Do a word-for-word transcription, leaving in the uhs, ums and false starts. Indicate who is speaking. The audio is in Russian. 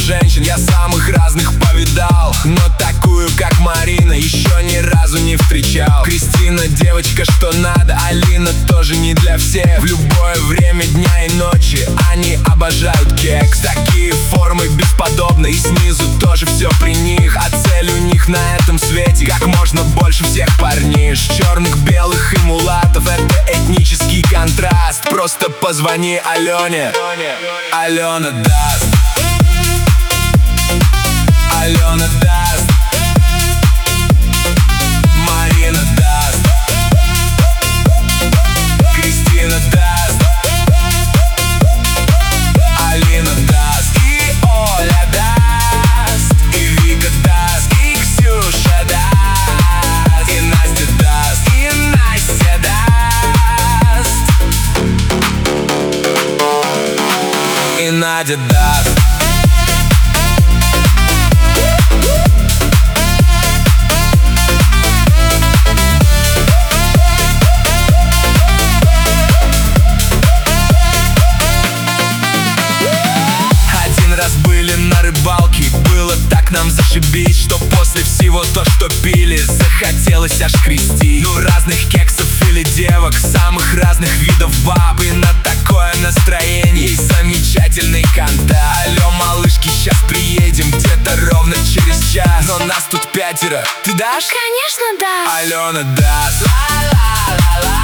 Speaker 1: женщин я самых разных повидал, но такую, как Марина, еще ни разу не встречал. Кристина девочка, что надо, Алина тоже не для всех. В любое время дня и ночи они обожают кекс. Такие формы бесподобны, и снизу тоже все при них. А цель у них на этом свете как можно больше всех парниш. Черных, белых и мулатов — это этнический контраст. Просто позвони Алене, Алена даст. Алена даст. Марина даст. Кристина даст. Алина даст. И Оля даст. И Вика даст. И Ксюша даст. И Настя даст. И Настя даст. И Надя даст. Были на рыбалке, было так нам зашибись, что после всего то, что пили, захотелось аж крестить. Ну, разных кексов или девок, самых разных видов баб. И на такое настроение есть замечательный контакт. Алло, малышки, сейчас приедем где-то ровно через час. Но нас тут пятеро, ты дашь?
Speaker 2: Конечно, да.
Speaker 1: Алена даст. Ла-ла-ла-ла.